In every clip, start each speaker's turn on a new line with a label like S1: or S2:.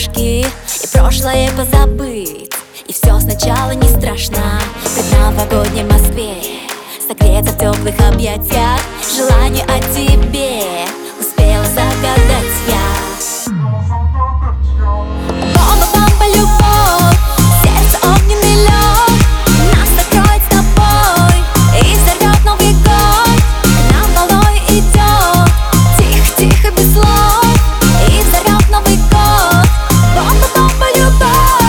S1: мурашки, и прошлое позабыть, и все сначала не страшно. В новогодней Москве согреться в теплых объятиях, желание о тебе успела загадать я. Бомба-бомба, любовь, сердце огненный лед, нас накроет с тобой и взорвет Новый год. К нам волной идет, тихо-тихо, без слов, и взорвет Новый год. Бомба-бомба, любовь.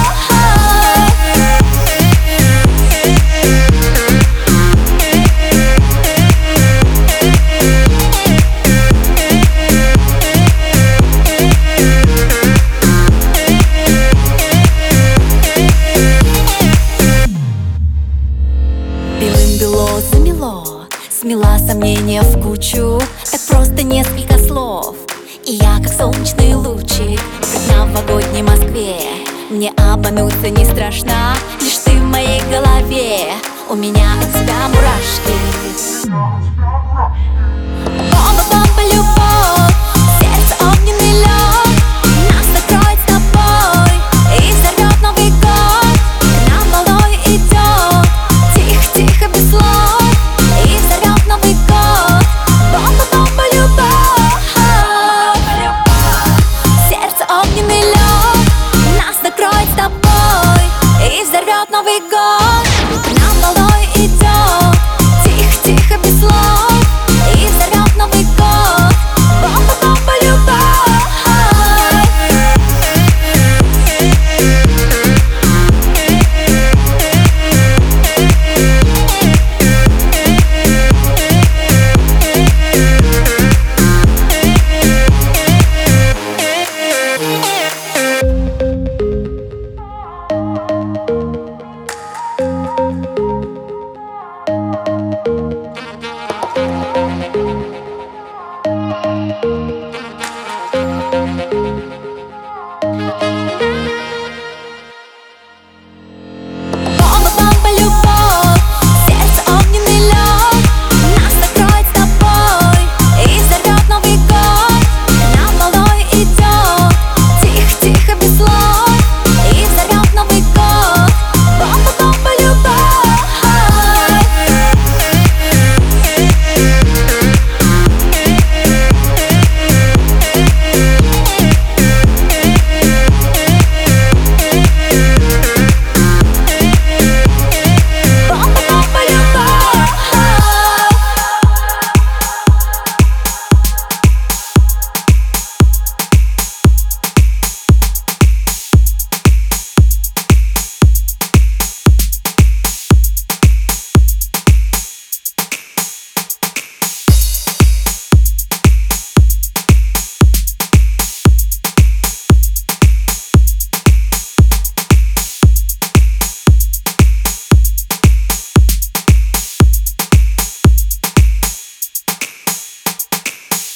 S1: Белым-бело замело, смела сомнения в кучу. Так просто несколько слов, и я как солнечный лучик в новогодней Москве. Мне обмануться не страшно, лишь ты в моей голове. У меня от тебя мурашки.